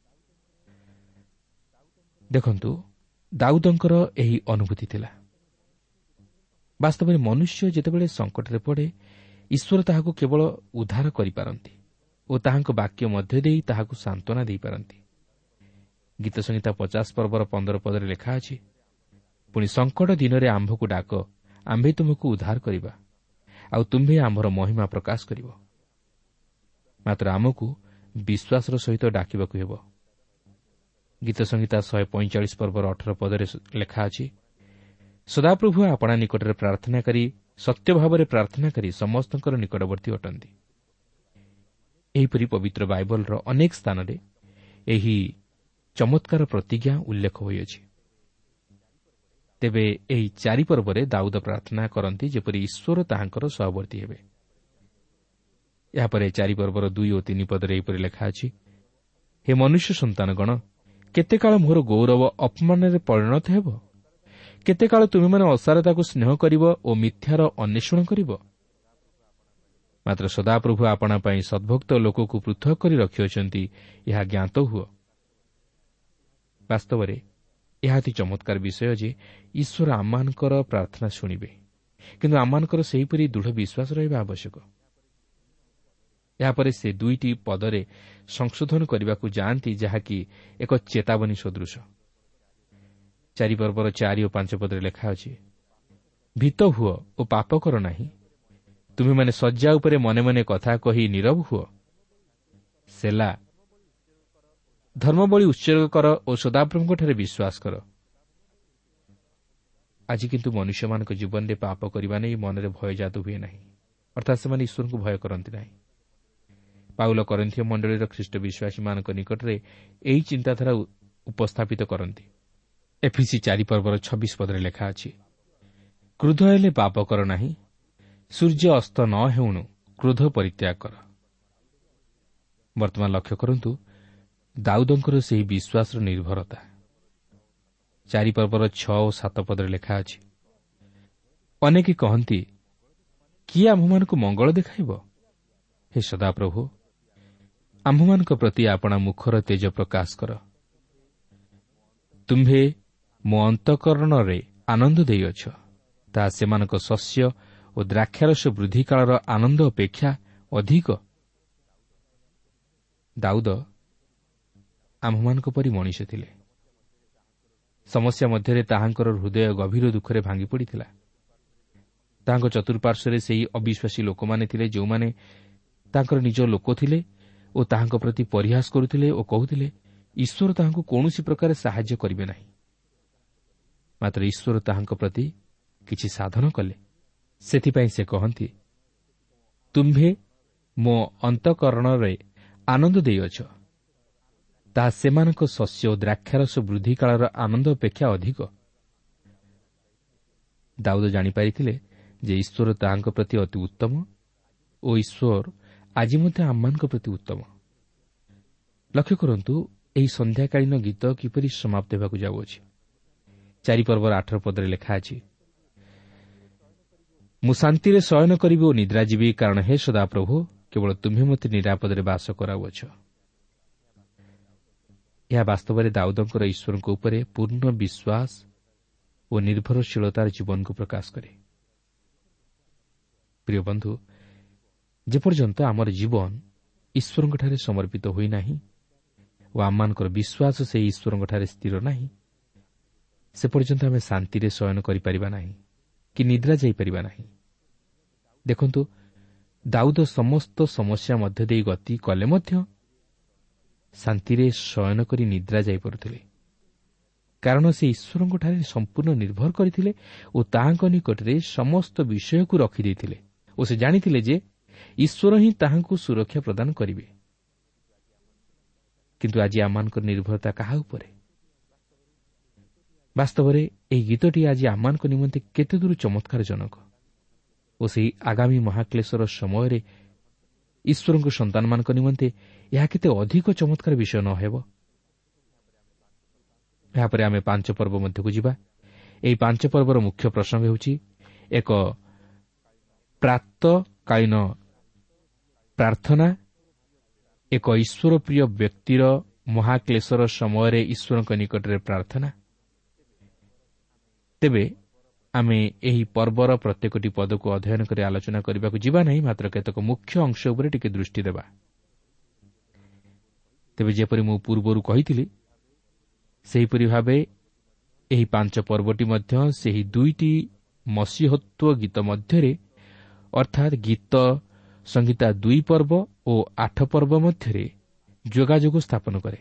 ଦେଖନ୍ତୁ, ଦାଉଦଙ୍କର ଏହି ଅନୁଭୂତି ଥିଲା। ବାସ୍ତବରେ ମନୁଷ୍ୟ ଯେତେବେଳେ ସଙ୍କଟରେ ପଡ଼େ, ଈଶ୍ୱର ତାହାକୁ କେବଳ ଉଦ୍ଧାର କରିପାରନ୍ତି ଓ ତାହାଙ୍କ ବାକ୍ୟ ମଧ୍ୟ ଦେଇ ତାହାକୁ ସାନ୍ତ୍ୱନା ଦେଇପାରନ୍ତି। ଗୀତ ସଂହିତା 50 ପର୍ବର 15 ପଦରେ ଲେଖା ଅଛି, ପୁଣି ସଙ୍କଟ ଦିନରେ ଆମ୍ଭକୁ ଡାକ, ଆମ୍ଭେ ତୁମକୁ ଉଦ୍ଧାର କରିବା, ଆଉ ତୁମ୍ଭେ ଆମ୍ଭର ମହିମା ପ୍ରକାଶ କରିବ। ମାତ୍ର ଆମକୁ ବିଶ୍ୱାସର ସହିତ ଡାକିବାକୁ ହେବ। ଗୀତ ସଂହିତା 145 ପର୍ବର 18 ପଦରେ ଲେଖା ଅଛି, ସଦାପ୍ରଭୁ ଆପଣା ନିକଟରେ ପ୍ରାର୍ଥନା କରି ସତ୍ୟ ଭାବରେ ପ୍ରାର୍ଥନା କରି ସମସ୍ତଙ୍କର ନିକଟବର୍ତ୍ତୀ ଅଟନ୍ତି। ଏହିପରି ପବିତ୍ର ବାଇବଲର ଅନେକ ସ୍ଥାନରେ ଏହି ଚମତ୍କାର ପ୍ରତିଜ୍ଞା ଉଲ୍ଲେଖ ହୋଇଅଛି। ତେବେ ଏହି 4 ପର୍ବରେ ଦାଉଦ ପ୍ରାର୍ଥନା କରନ୍ତି ଯେପରି ଈଶ୍ୱର ତାହାଙ୍କର ସହବର୍ତ୍ତୀ ହେବେ। ଏହାପରେ 4 ପର୍ବର 2 ଓ 3 ପଦରେ ଏହିପରି ଲେଖା ଅଛି, ହେ ମନୁଷ୍ୟ ସନ୍ତାନଗଣ, କେତେକାଳ ମୋହର ଗୌରବ ଅପମାନରେ ପରିଣତ ହେବ? କେତେକାଳ ତୁମେମାନେ ଅସାରତାକୁ ସ୍ନେହ କରିବ ଓ ମିଥ୍ୟାର ଅନ୍ୱେଷଣ କରିବ? ମାତ୍ର ସଦାପ୍ରଭୁ ଆପଣା ପାଇଁ ସଦ୍ଭକ୍ତ ଲୋକକୁ ପୃଥକ କରି ରଖିଅଛନ୍ତି, ଏହା ଜ୍ଞାତ ହୁଅ। ବାସ୍ତବରେ ଏହା ଅତି ଚମତ୍କାର ବିଷୟ ଯେ ଈଶ୍ୱର ଆମମାନଙ୍କର ପ୍ରାର୍ଥନା ଶୁଣିବେ, କିନ୍ତୁ ଆମମାନଙ୍କର ସେହିପରି ଦୃଢ଼ ବିଶ୍ୱାସ ରହିବା ଆବଶ୍ୟକ। ଏହାପରେ ସେ 2ଟି ପଦରେ ସଂଶୋଧନ କରିବାକୁ ଯାଆନ୍ତି, ଯାହାକି ଏକ ଚେତାବନୀ ସଦୃଶ। 4 ପର୍ବର 4 ଓ 5 ପଦରେ ଲେଖା ଅଛି, ଭୀତ ହୁଅ ଓ ପାପ କର ନାହିଁ, ତୁମେମାନେ ଶଯ୍ୟା ଉପରେ ମନେ ମନେ କଥା କହି ନୀରବ ହୁଅ। ସେଲା, ଧର୍ମବଳି ଉତ୍ସର୍ଗ କର ଓ ସଦାପ୍ରଭୁଙ୍କଠାରେ ବିଶ୍ୱାସ କର। ଆଜି କିନ୍ତୁ ମନୁଷ୍ୟମାନଙ୍କ ଜୀବନରେ ପାପ କରିବା ନେଇ ମନରେ ଭୟ ଜାତ ହୁଏ ନାହିଁ, ଅର୍ଥାତ୍ ସେମାନେ ଈଶ୍ୱରଙ୍କୁ ଭୟ କରନ୍ତି ନାହିଁ। ପାଉଲ କରିନ୍ଥୀୟ ମଣ୍ଡଳୀର ଖ୍ରୀଷ୍ଟ ବିଶ୍ୱାସୀମାନଙ୍କ ନିକଟରେ ଏହି ଚିନ୍ତାଧାରା ଉପସ୍ଥାପିତ କରନ୍ତି। ଏଫିସି 4 ପର୍ବର 26 ପଦରେ ଲେଖା ଅଛି, କ୍ରୋଧ ହେଲେ ପାପ କର ନାହିଁ, ସୂର୍ଯ୍ୟ ଅସ୍ତ ନ ହେଉଣୁ କ୍ରୋଧ ପରିତ୍ୟାଗ କର। ବର୍ତ୍ତମାନ ଲକ୍ଷ୍ୟ କରନ୍ତୁ ଦାଉଦଙ୍କର ସେହି ବିଶ୍ୱାସର ନିର୍ଭରତା। 4 ପର୍ବର 6 ଓ 7 ପଦରେ ଲେଖା ଅଛି, ଅନେକେ କହନ୍ତି, କିଏ ଆମ୍ଭମାନଙ୍କୁ ମଙ୍ଗଳ ଦେଖାଇବ? ହେ ସଦାପ୍ରଭୁ, ଆମ୍ଭମାନଙ୍କ ପ୍ରତି ଆପଣା ମୁଖର ତେଜ ପ୍ରକାଶ କର। ତୁମ୍ଭେ ମୋ ଅନ୍ତଃକରଣରେ ଆନନ୍ଦ ଦେଇଅଛ, ତାହା ସେମାନଙ୍କ ଶସ୍ୟ ଓ ଦ୍ରାକ୍ଷାରସ ବୃଦ୍ଧି କାଳର ଆନନ୍ଦ ଅପେକ୍ଷା ଅଧିକ। ଦାଉଦ ଆମ୍ଭମାନଙ୍କ ପରି ମଣିଷ ଥିଲେ। ସମସ୍ୟା ମଧ୍ୟରେ ତାହାଙ୍କର ହୃଦୟ ଗଭୀର ଦୁଃଖରେ ଭାଙ୍ଗି ପଡ଼ିଥିଲା। ତାହାଙ୍କ ଚତୁଃପାର୍ଶ୍ୱରେ ସେହି ଅବିଶ୍ୱାସୀ ଲୋକମାନେ ଥିଲେ, ଯେଉଁମାନେ ତାଙ୍କର ନିଜ ଲୋକ ଥିଲେ ଓ ତାହାଙ୍କ ପ୍ରତି ପରିହାସ କରୁଥିଲେ ଓ କହୁଥିଲେ, ଈଶ୍ୱର ତାହାଙ୍କୁ କୌଣସି ପ୍ରକାର ସାହାଯ୍ୟ କରିବେ ନାହିଁ। ମାତ୍ର ଈଶ୍ୱର ତାହାଙ୍କ ପ୍ରତି କିଛି ସାଧନ କଲେ। ସେଥିପାଇଁ ସେ କହନ୍ତି, ତୁମ୍ଭେ ମୋ ଅନ୍ତଃକରଣରେ ଆନନ୍ଦ ଦେଇଅଛ, ତାହା ସେମାନଙ୍କ ଶସ୍ୟ ଓ ଦ୍ରାକ୍ଷାରସ ବୃଦ୍ଧି କାଳର ଆନନ୍ଦ ଅପେକ୍ଷା ଅଧିକ। ଦାଉଦ ଜାଣିପାରିଥିଲେ ଯେ ଈଶ୍ୱର ତାହାଙ୍କ ପ୍ରତି ଅତି ଉତ୍ତମ ଓ ଈଶ୍ୱର ଆଜି ମଧ୍ୟ ଆମମାନଙ୍କ ପ୍ରତି ଉତ୍ତମ। ଲକ୍ଷ୍ୟ କରନ୍ତୁ, ଏହି ସନ୍ଧ୍ୟାକାଳୀନ ଗୀତ କିପରି ସମାପ୍ତ ହେବାକୁ ଯାଉଅଛି। 4 ପର୍ବର 8 ପଦରେ ଲେଖା ଅଛି, ମୁଁ ଶାନ୍ତିରେ ଶୟନ କରିବି ଓ ନିଦ୍ରା ଯିବି, କାରଣ ହେ ସଦାପ୍ରଭୁ, କେବଳ ତୁମ୍ଭେ ମୋତେ ନିରାପଦରେ ବାସ କରାଉଅଛ। ଏହା ବାସ୍ତବରେ ଦାଉଦଙ୍କର ଈଶ୍ୱରଙ୍କ ଉପରେ ପୂର୍ଣ୍ଣ ବିଶ୍ୱାସ ଓ ନିର୍ଭରଶୀଳତାର ଜୀବନକୁ ପ୍ରକାଶ କରେ। ପ୍ରିୟ ବନ୍ଧୁ, ଯେପର୍ଯ୍ୟନ୍ତ ଆମର ଜୀବନ ଈଶ୍ୱରଙ୍କଠାରେ ସମର୍ପିତ ହୋଇନାହିଁ ଓ ଆମମାନଙ୍କର ବିଶ୍ୱାସ ସେହି ଈଶ୍ୱରଙ୍କଠାରେ ସ୍ଥିର ନାହିଁ, ସେ ପର୍ଯ୍ୟନ୍ତ ଆମେ ଶାନ୍ତିରେ ଶୟନ କରିପାରିବା ନାହିଁ କି ନିଦ୍ରା ଯାଇପାରିବା ନାହିଁ। ଦେଖନ୍ତୁ, ଦାଉଦ ସମସ୍ତ ସମସ୍ୟା ମଧ୍ୟ ଦେଇ ଗତି କଲେ ମଧ୍ୟ ଶାନ୍ତିରେ ଶୟନ କରି ନିଦ୍ରା ଯାଇପାରୁଥିଲେ, କାରଣ ସେ ଈଶ୍ୱରଙ୍କଠାରେ ସମ୍ପୂର୍ଣ୍ଣ ନିର୍ଭର କରିଥିଲେ ଓ ତାହାଙ୍କ ନିକଟରେ ସମସ୍ତ ବିଷୟକୁ ରଖିଦେଇଥିଲେ ଓ ସେ ଜାଣିଥିଲେ ଯେ ଈଶ୍ୱର ହିଁ ତାହାଙ୍କୁ ସୁରକ୍ଷା ପ୍ରଦାନ କରିବେ। କିନ୍ତୁ ଆଜି ଆମମାନଙ୍କର ନିର୍ଭରତା କାହା ଉପରେ? ବାସ୍ତବରେ ଏହି ଗୀତଟି ଆଜି ଆମମାନଙ୍କ ନିମନ୍ତେ କେତେଦୂର ଚମତ୍କାରଜନକ ଓ ସେହି ଆଗାମୀ ମହାକ୍ଲେଶର ସମୟରେ ଈଶ୍ୱରଙ୍କ ସନ୍ତାନମାନଙ୍କ ନିମନ୍ତେ ଏହା କେତେ ଅଧିକ ଚମତ୍କାର ବିଷୟ ନ ହେବ। ଏହାପରେ ଆମେ 5 ପର୍ବ ମଧ୍ୟକୁ ଯିବା। ଏହି 5 ପର୍ବର ମୁଖ୍ୟ ପ୍ରସଙ୍ଗ ହେଉଛି ଏକ ପ୍ରାତଃକାଳୀନ ପ୍ରାର୍ଥନା, ଏକ ଈଶ୍ୱରପ୍ରିୟ ବ୍ୟକ୍ତିର ମହାକ୍ଲେଶର ସମୟରେ ଈଶ୍ୱରଙ୍କ ନିକଟରେ ପ୍ରାର୍ଥନା। ତେବେ ଆମେ ଏହି ପର୍ବର ପ୍ରତ୍ୟେକଟି ପଦକୁ ଅଧ୍ୟୟନ କରି ଆଲୋଚନା କରିବାକୁ ଯିବା ନାହିଁ, ମାତ୍ର କେତେକ ମୁଖ୍ୟ ଅଂଶ ଉପରେ ଟିକେ ଦୃଷ୍ଟି ଦେବା। ତେବେ ଯେପରି ମୁଁ ପୂର୍ବରୁ କହିଥିଲି, ସେହିପରି ଭାବେ ଏହି 5 ପର୍ବଟି ମଧ୍ୟ ସେହି 2ଟି ମସୀହତ୍ୱ ଗୀତ ମଧ୍ୟରେ, ଅର୍ଥାତ୍ ଗୀତ ସଂହିତା 2 ପର୍ବ ଓ 8 ପର୍ବ ମଧ୍ୟରେ ଯୋଗାଯୋଗ ସ୍ଥାପନ କରେ।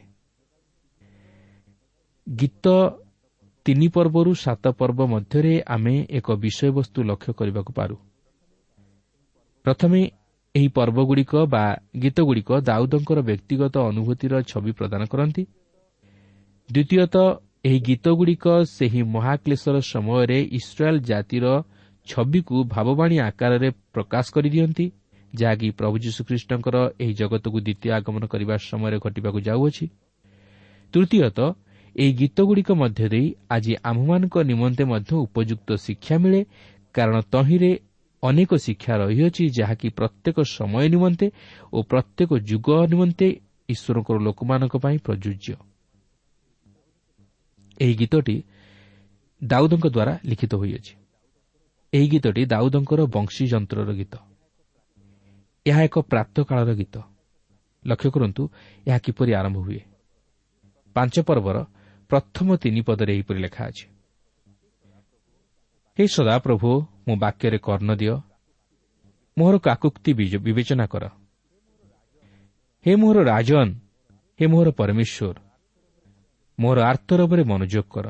ଗୀତ 3 ପର୍ବରୁ 7 ପର୍ବ ମଧ୍ୟରେ ଆମେ ଏକ ବିଷୟବସ୍ତୁ ଲକ୍ଷ୍ୟ କରିବାକୁ ପାରୁ। ପ୍ରଥମେ ଏହି ପର୍ବଗୁଡ଼ିକ ବା ଗୀତଗୁଡ଼ିକ ଦାଉଦଙ୍କର ବ୍ୟକ୍ତିଗତ ଅନୁଭୂତିର ଛବି ପ୍ରଦାନ କରନ୍ତି। ଦ୍ୱିତୀୟତଃ, ଏହି ଗୀତଗୁଡ଼ିକ ସେହି ମହାକ୍ଲେଶର ସମୟରେ ଇସ୍ରାଏଲ୍ ଜାତିର ଛବିକୁ ଭାବବାଣୀ ଆକାରରେ ପ୍ରକାଶ କରିଦିଅନ୍ତି, ଯାହାକି ପ୍ରଭୁ ଯୀଶୁଖ୍ରୀଷ୍ଟଙ୍କର ଏହି ଜଗତକୁ ଦ୍ୱିତୀୟ ଆଗମନ କରିବା ସମୟରେ ଘଟିବାକୁ ଯାଉଅଛି। ତୃତୀୟତଃ, ଏହି ଗୀତଗୁଡ଼ିକ ମଧ୍ୟ ଦେଇ ଆଜି ଆମ୍ଭମାନଙ୍କ ନିମନ୍ତେ ମଧ୍ୟ ଉପଯୁକ୍ତ ଶିକ୍ଷା ମିଳେ, କାରଣ ତହିଁରେ ଅନେକ ଶିକ୍ଷା ରହିଅଛି, ଯାହାକି ପ୍ରତ୍ୟେକ ସମୟ ନିମନ୍ତେ ଓ ପ୍ରତ୍ୟେକ ଯୁଗ ନିମନ୍ତେ ଈଶ୍ୱରଙ୍କର ଲୋକମାନଙ୍କ ପାଇଁ ପ୍ରଯୁଜ୍ୟ। ଏହି ଗୀତଟି ଦାଉଦଙ୍କ ଦ୍ୱାରା ଲିଖିତ ହୋଇଅଛି। ଏହି ଗୀତଟି ଦାଉଦଙ୍କର ବଂଶୀଯନ୍ତ୍ରର ଗୀତ। ଏହା ଏକ ପ୍ରାତଃକାଳର ଗୀତ। ଲକ୍ଷ୍ୟ କରନ୍ତୁ, ଏହା କିପରି ଆରମ୍ଭ ହୁଏ। 5 ପର୍ବର ପ୍ରଥମ 3 ପଦରେ ଏହିପରି ଲେଖା ଅଛି, ହେ ସଦାପ୍ରଭୁ, ମୋ ବାକ୍ୟରେ କର୍ଣ୍ଣ ଦିଅ, ମୋହର କାକୁକ୍ତି ବିବେଚନା କର। ହେ ମୋହର ରାଜନ, ହେ ମୋହର ପରମେଶ୍ୱର, ମୋହର ଆର୍ତ୍ତରବରେ ମନୋଯୋଗ କର,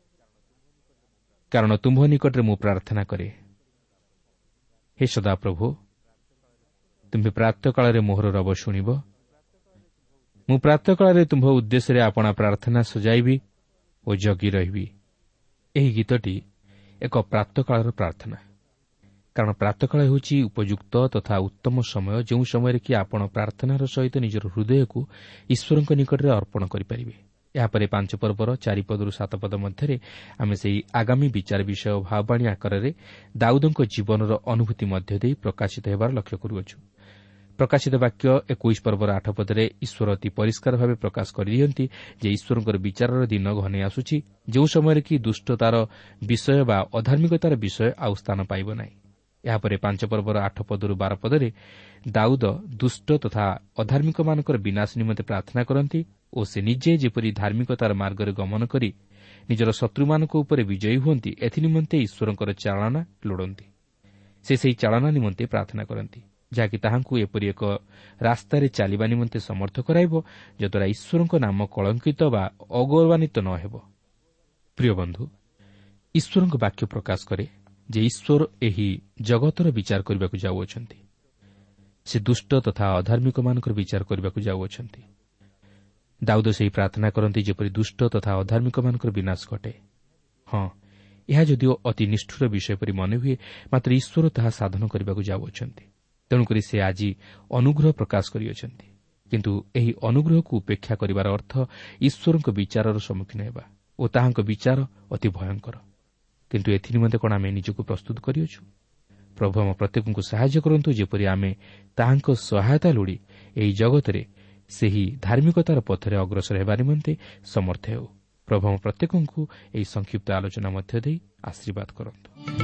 କାରଣ ତୁମ୍ଭ ନିକଟରେ ମୁଁ ପ୍ରାର୍ଥନା କରେ। ହେ ସଦାପ୍ରଭୁ, ତୁମ୍ଭେ ପ୍ରାତଃକାଳରେ ମୋହର ରବ ଶୁଣିବ। ମୁଁ ପ୍ରାତଃକାଳରେ ତୁମ୍ଭ ଉଦ୍ଦେଶ୍ୟରେ ଆପଣା ପ୍ରାର୍ଥନା ସଜାଇବି ଓ ଜଗି ରହିବି। ଏହି ଗୀତଟି ଏକ ପ୍ରାତଃକାଳର ପ୍ରାର୍ଥନା, କାରଣ ପ୍ରାତଃକାଳ ହେଉଛି ଉପଯୁକ୍ତ ତଥା ଉତ୍ତମ ସମୟ, ଯେଉଁ ସମୟରେ କି ଆପଣ ପ୍ରାର୍ଥନାର ସହିତ ନିଜର ହୃଦୟକୁ ଈଶ୍ୱରଙ୍କ ନିକଟରେ ଅର୍ପଣ କରିପାରିବେ ଏହାପରେ 5 ପର୍ବର 4 ପଦରୁ 7 ପଦ ମଧ୍ୟରେ ଆମେ ସେହି ଆଗାମୀ ବିଚାର ବିଷୟ ଭାବବାଣୀ ଆକାରରେ ଦାଉଦଙ୍କ ଜୀବନର ଅନୁଭୂତି ମଧ୍ୟ ଦେଇ ପ୍ରକାଶିତ ହେବାର ଲକ୍ଷ୍ୟ କରୁଅଛୁ। ପ୍ରକାଶିତ ବାକ୍ୟ 21 ପର୍ବର 8 ପଦରେ ଈଶ୍ୱର ଅତି ପରିଷ୍କାର ଭାବେ ପ୍ରକାଶ କରିଦିଅନ୍ତି ଯେ ଈଶ୍ୱରଙ୍କର ବିଚାରର ଦିନ ଘନେଇ ଆସୁଛି, ଯେଉଁ ସମୟରେ କି ଦୁଷ୍ଟତାର ବିଷୟ ବା ଅଧାର୍ମିକତାର ବିଷୟ ଆଉ ସ୍ଥାନ ପାଇବ ନାହିଁ। ଏହାପରେ 5 ପର୍ବର 8 ପଦରୁ 12 ପଦରେ ଦାଉଦ ଦୁଷ୍ଟ ତଥା ଅଧାର୍ମିକମାନଙ୍କର ବିନାଶ ନିମନ୍ତେ ପ୍ରାର୍ଥନା କରନ୍ତି ଓ ସେ ନିଜେ ଯେପରି ଧାର୍ମିକତାର ମାର୍ଗରେ ଗମନ କରି ନିଜର ଶତ୍ରୁମାନଙ୍କ ଉପରେ ବିଜୟୀ ହୁଅନ୍ତି, ଏଥିନିମନ୍ତେ ଈଶ୍ୱରଙ୍କର ଚାଳନା ଲୋଡ଼ନ୍ତି। ସେ ସେହି ଚାଳନା ନିମନ୍ତେ ପ୍ରାର୍ଥନା କରନ୍ତି, ଯାହାକି ତାହାଙ୍କୁ ଏପରି ଏକ ରାସ୍ତାରେ ଚାଲିବା ନିମନ୍ତେ ସମର୍ଥ କରାଇବ ଯଦ୍ୱାରା ଈଶ୍ୱରଙ୍କ ନାମ କଳଙ୍କିତ ବା ଅଗୌରବାନ୍ୱିତ ନ ହେବ। ପ୍ରିୟ ବନ୍ଧୁ, ଈଶ୍ୱରଙ୍କ ବାକ୍ୟ ପ୍ରକାଶ କରେ ଯେ ଈଶ୍ୱର ଏହି ଜଗତର ବିଚାର କରିବାକୁ ଯାଉଅଛନ୍ତି। ସେ ଦୁଷ୍ଟ ତଥା ଅଧାର୍ମିକମାନଙ୍କର ବିଚାର କରିବାକୁ ଯାଉଅଛନ୍ତି। ଦାଉଦ ସେହି ପ୍ରାର୍ଥନା କରନ୍ତି ଯେପରି ଦୁଷ୍ଟ ତଥା ଅଧାର୍ମିକମାନଙ୍କର ବିନାଶ ଘଟେ। ହଁ, ଏହା ଯଦିଓ ଅତି ନିଷ୍ଠୁର ବିଷୟ ପରି ମନେ ହୁଏ, ମାତ୍ର ଈଶ୍ୱର ତାହା ସାଧନ କରିବାକୁ ଯାଉଅଛନ୍ତି। ତେଣୁକରି ସେ ଆଜି ଅନୁଗ୍ରହ ପ୍ରକାଶ କରିଅଛନ୍ତି। କିନ୍ତୁ ଏହି ଅନୁଗ୍ରହକୁ ଉପେକ୍ଷା କରିବାର ଅର୍ଥ ଈଶ୍ୱରଙ୍କ ବିଚାରର ସମ୍ମୁଖୀନ ହେବା ଓ ତାହାଙ୍କ ବିଚାର ଅତି ଭୟଙ୍କର। କିନ୍ତୁ ଏଥିନିମନ୍ତେ କ'ଣ ଆମେ ନିଜକୁ ପ୍ରସ୍ତୁତ କରିଅଛୁ? ପ୍ରଭୁ ଆମ ପ୍ରତ୍ୟେକଙ୍କୁ ସାହାଯ୍ୟ କରନ୍ତୁ, ଯେପରି ଆମେ ତାହାଙ୍କ ସହାୟତା ଲୋଡ଼ି ଏହି ଜଗତରେ ସେହି ଧାର୍ମିକତାର ପଥରେ ଅଗ୍ରସର ହେବା ନିମନ୍ତେ ସମର୍ଥ ହେଉ। ପ୍ରଭୁ ଆମ ପ୍ରତ୍ୟେକଙ୍କୁ ଏହି ସଂକ୍ଷିପ୍ତ ଆଲୋଚନା ମଧ୍ୟ ଦେଇ ଆଶୀର୍ବାଦ କରନ୍ତୁ।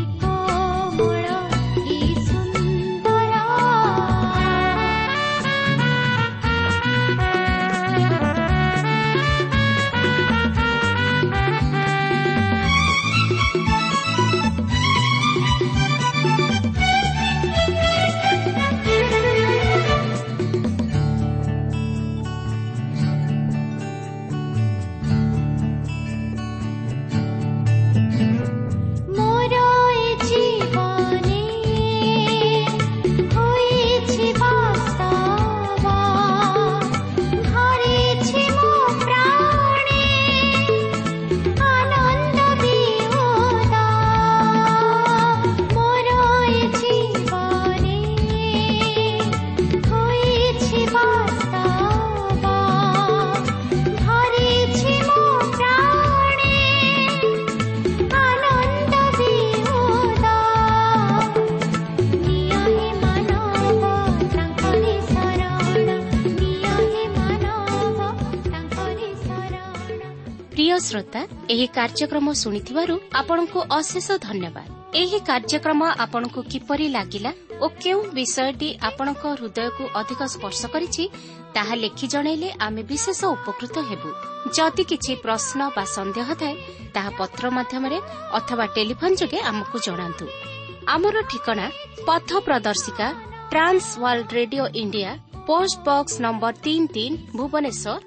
श्रोता, ଏହି କାର୍ଯ୍ୟକ୍ରମ ଶୁଣିଥିବାରୁ ଆପଣଙ୍କୁ ଅଶେଷ ଧନ୍ୟବାଦ। ଏହି କାର୍ଯ୍ୟକ୍ରମ ଆପଣଙ୍କୁ କିପରି ଲାଗିଲା ଓ କେଉଁ ବିଷୟଟି ଆପଣଙ୍କ ହୃଦୟକୁ ଅଧିକ ସ୍ପର୍ଶ କରିଛି ତାହା ଲେଖି ଜଣାଇଲେ ଆମେ ବିଶେଷ ଉପକୃତ ହେବୁ। ଯଦି କିଛି ପ୍ରଶ୍ନ ବା ସନ୍ଦେହ ଥାଏ ତାହା ପତ୍ର ମାଧ୍ୟମରେ ଅଥବା ଟେଲିଫୋନ ଯୋଗେ ଆମକୁ ଜଣାନ୍ତୁ। ଆମର ଠିକଣା ପଥ ପ୍ରଦର୍ଶିକା trans world radio India, post box number 33, Bhubaneswar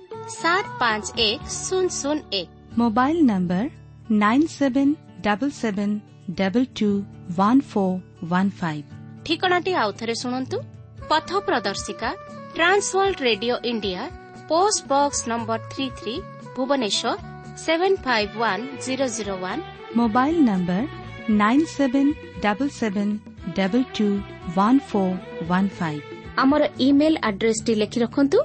751001। Mobile number 9777221415। ठिकणाटी आउथरे सुनंतु। पथ प्रदर्शिका trans world radio India, post box number 33, Bhubaneswar 751001। Mobile number 9777221415। आमर ईमेल एड्रेस टी लिखि रखंतु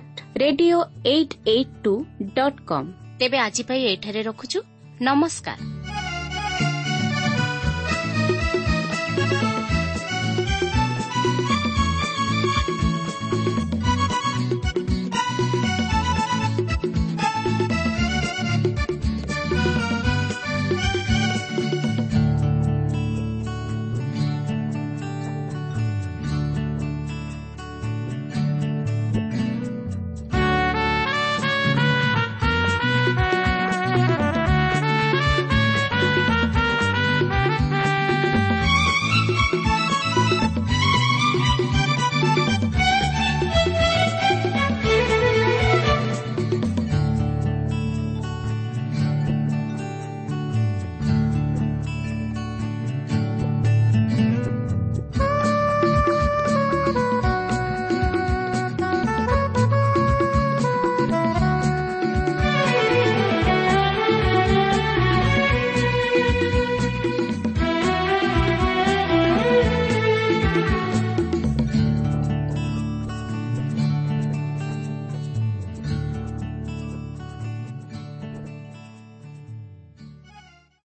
odiattv@radio882.com। तेबे आजि पई एठारे रखुछु। नमस्कार।